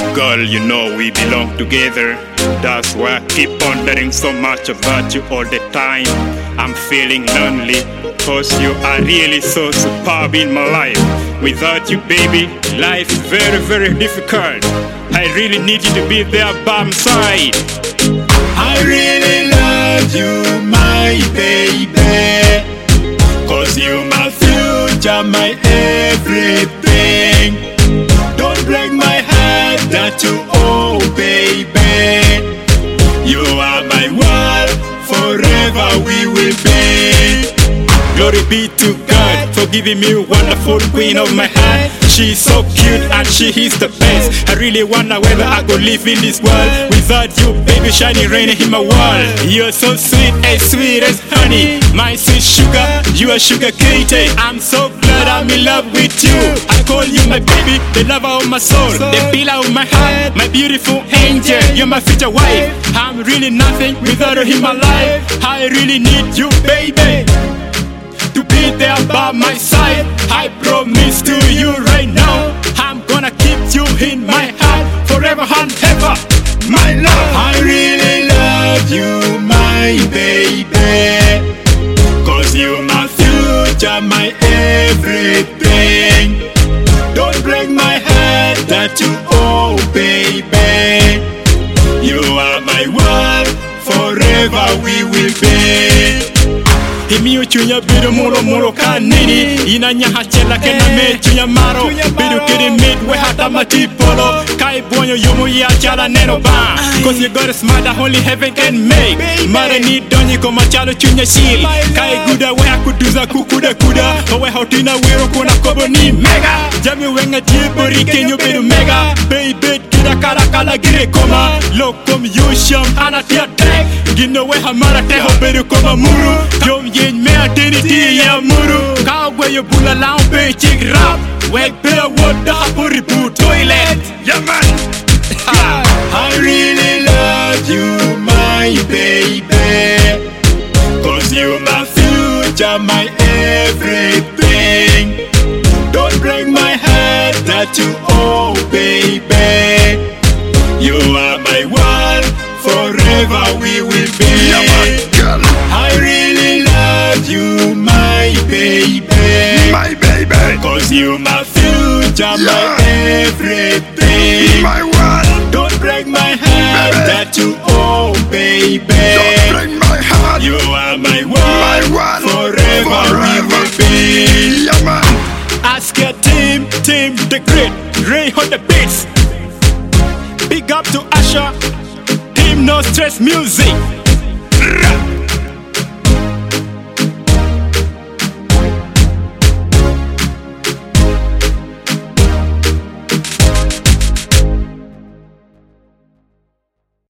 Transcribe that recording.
Girl, you know we belong together. That's why I keep wondering so much about you all the time. I'm feeling lonely, cause you are really so superb in my life. Without you, baby, life is very, very difficult. I really need you to be there by my side. I really love you, my baby, cause you my future, my everything. Don't break my heart that you owe, baby. You are my world, forever we will be. Glory be to God for giving me a wonderful queen of my heart. She's so cute and she is the best. I really wonder whether I could live in this world without you, baby, shining rain in my world. You're so sweet as honey, my sweet sugar, you are sugar Katie. I'm so glad I'm in love with you. I call you my baby, the lover of my soul, the pillar of my heart, my beautiful angel. You're my future wife. I'm really nothing without you in my life. I really need you, baby, to be there by my side. I promise to you right now, I'm gonna keep you in my heart forever and ever, my love. I really love you, my baby, cause you're my future, my everything. Don't break my heart that you owe, baby. You are my world, forever we will be. Imiyo chunya bidu muro kanini Inanya hachela kena me chunya maro Bidu kiri midway hata matipolo Kai bonyo yumu ya chala neno ba. Cause you got a smile that only heaven can make. Mare ni donyi koma chalo chunya shil. Kai guda we hakuduza kukuda kuda Owe hautina wiro kuna kobo ni mega. Jami wenga jiburi kenyo bidu mega. Baby kira kara kala gire koma Lokom yusham anatia tek Gino we hamara teho bidu koma muru Yom yin me adiniti ya muru Kawwe yo bula lao be chik rap Wek be water hapuri bu toilet. Yeah man. I really love you, my baby, cause you my future, my everything. Don't break my heart that you owe, baby. You are my world, forever we will be. Yeah man, girl. I really love you, my baby, My baby, cause you my future, my everything. my one. Don't break my heart Baby. that you owe, baby. Don't break my heart. You are my My one, one. forever we will be. Yeah man. Ask your team the great, Ray on the beats. Big up to Asha, Team No Stress Music.